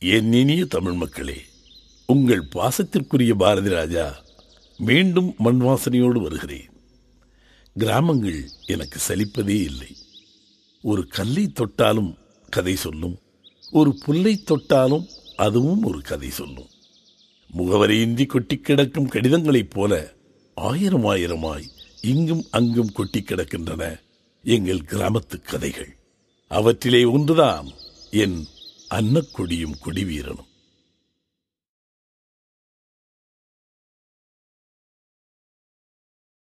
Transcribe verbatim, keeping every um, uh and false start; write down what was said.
என் இனிய தமிழ் மக்களே, உங்கள் பாசத்திற்குரிய பாரதி ராஜா மீண்டும் மண் வாசனையோடு வருகிறேன். கிராமங்கள் எனக்கு சலிப்பதே இல்லை. ஒரு கல்லை தொட்டாலும் கதை சொல்லும், ஒரு புல்லை தொட்டாலும் அதுவும் ஒரு கதை சொல்லும். முகவரியின்றி கொட்டி கிடக்கும் கடிதங்களைப் போல ஆயிரம் ஆயிரமாய் இங்கும் அங்கும் கொட்டி கிடக்கின்றன எங்கள் கிராமத்து கதைகள். அவற்றிலே ஒன்றுதான் என் அன்னக்கொடியும் கொடிவீரனும்.